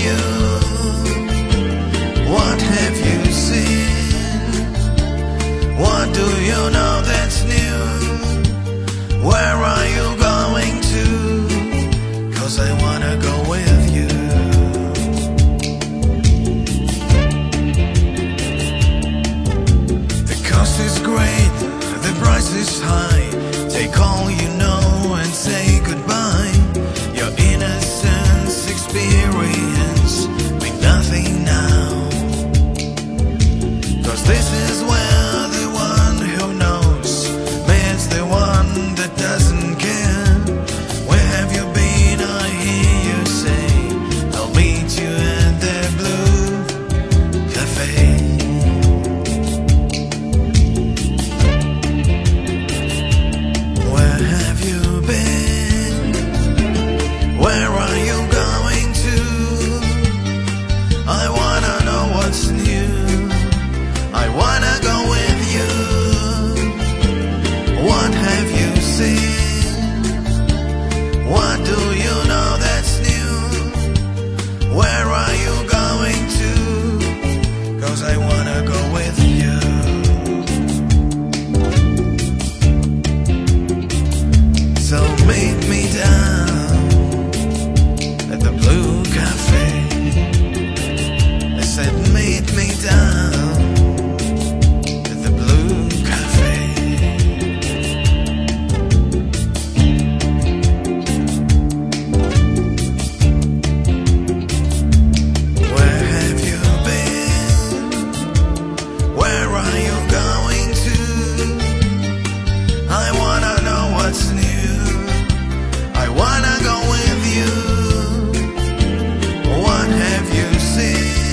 you? What have you seen? What do you know that's new? Where are you going to? 'Cause I wanna go with you. The cost is great, the price is high. Take all you know and say goodbye. Your innocence experience mean nothing now. 'Cause this is where the one who knows meets the one that doesn't care. Where have you been? I hear you say, I'll meet you at the Blue Cafe. Where have you been? Where are you going to? I wanna know what's new. I wanna go with you. What have you seen? What do you know that's new? Where are you going to? 'Cause I wanna go with you. So meet me down at the Blue Cafe. I said meet me down at the Blue Cafe. Where have you been? Where are you going to? I wanna know what's new. I wanna go with you. What have you seen?